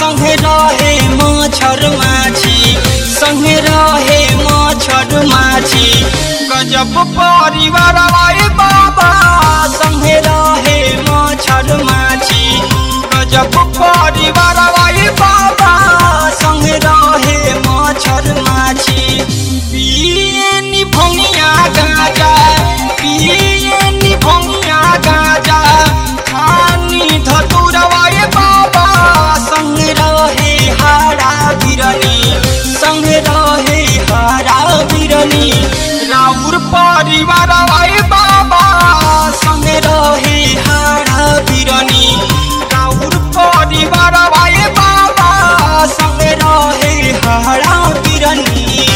संग रहे मच्छर माछी, संग रहे मच्छर माछी। गजब परिवार आए बाबा संग रहे मच्छर माछी, गजब परिवार आए बाबा संग रहे मच्छर माछी। पिए नि भंगिया गाजा, पिए नि भंगिया गाजा, खानी धतुरवाए बाबा संग रहे हारा बिरनी, संग रहे हारा बिरनी। राउर परिवार आए बाबा संग रहे हारा बिरनी, राउर परिवार आए बाबा संग रहे हारा बिरनी।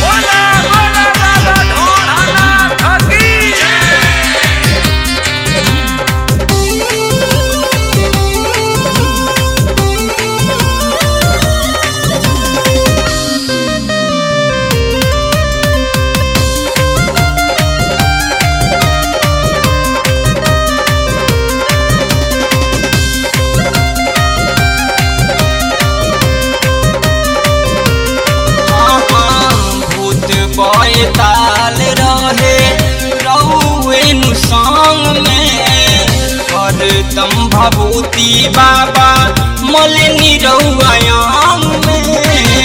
ताल रहे रउएनु संग में, हरदम भभूति बाबा मलनी रउआयांग में।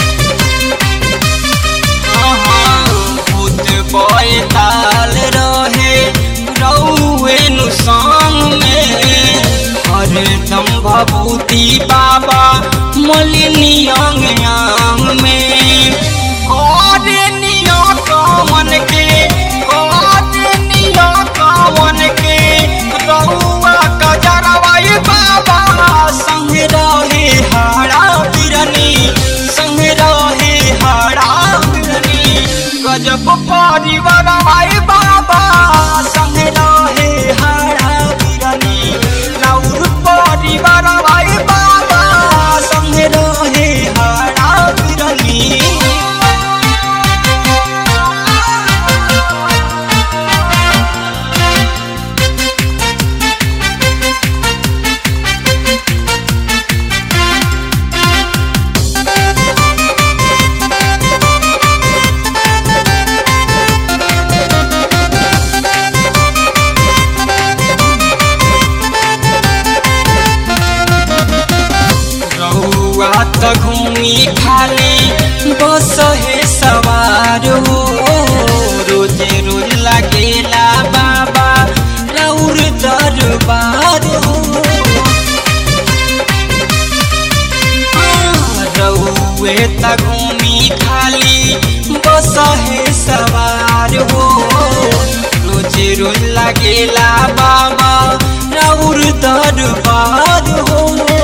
भूत बय ताल रहे रउएनु संग में, हरदम भभूति बाबा मलनी अंग में। कावन के कावन के रउआ गजरवाए बाबा संग रहे हाड़ा बिरनी, संग रहे हाड़ा बिरनी। गजब परिवार आए बाबा संग रहे हाड़ा बिरनी, राउर परिवार आए बाबा संग रहे हाड़ा बिरनी। त घूमी खाली बस है सवार हो, रोजे रोज लगेला बाबा राउर दरबार हो। रउए त घूमी खाली बस है सवार हो, रोजे रोज लगेला बाबा राउर दरबार हो।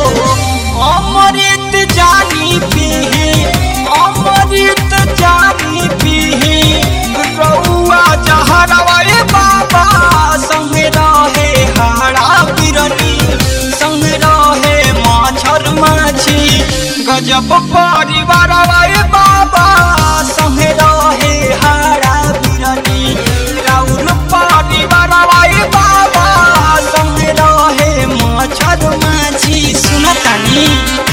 अमृत जानी पीही, अमृत जानी पीही, रउआ जहरवाए बाबा संग रहे हाड़ा बिरनी, संग रहे मच्छर माछी। गजब परिवार आए बाबा संग रहे हाड़ा बिरनी, राउर परिवार आए बाबा संग रहे मच्छर माछी। सुनतानी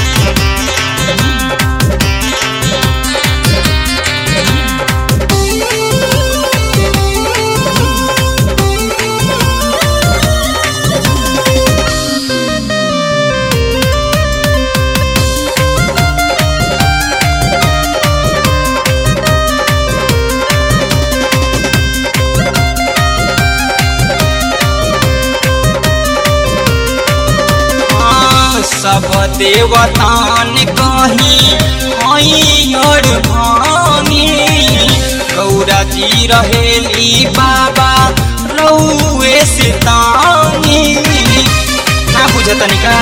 सब देवतान कहीं हई और भानी, गौरा जी रहेली बाबा रउए से तानी। ना बुझतनी का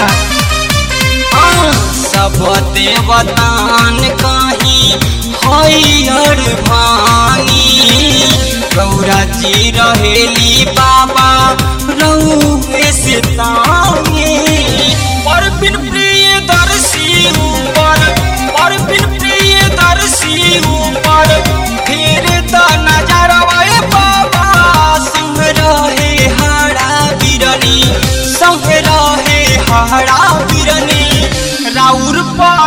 सब देवतान कहीं हई और भानी, गौरा जी रहेली बाबा रउए से तानी। पर बिन प्रिय दर्शी ऊपर, पर बिन प्रिय दर्शी ऊपर, फिर द नजरवाए बाबा संग रहे हाड़ा बिरनी, संग रहे हाड़ा बिरनी। राउर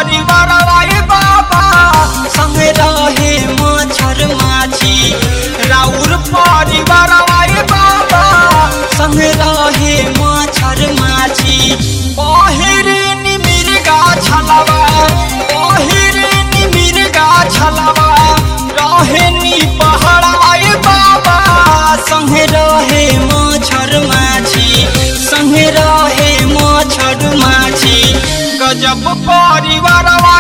जब परिवारवा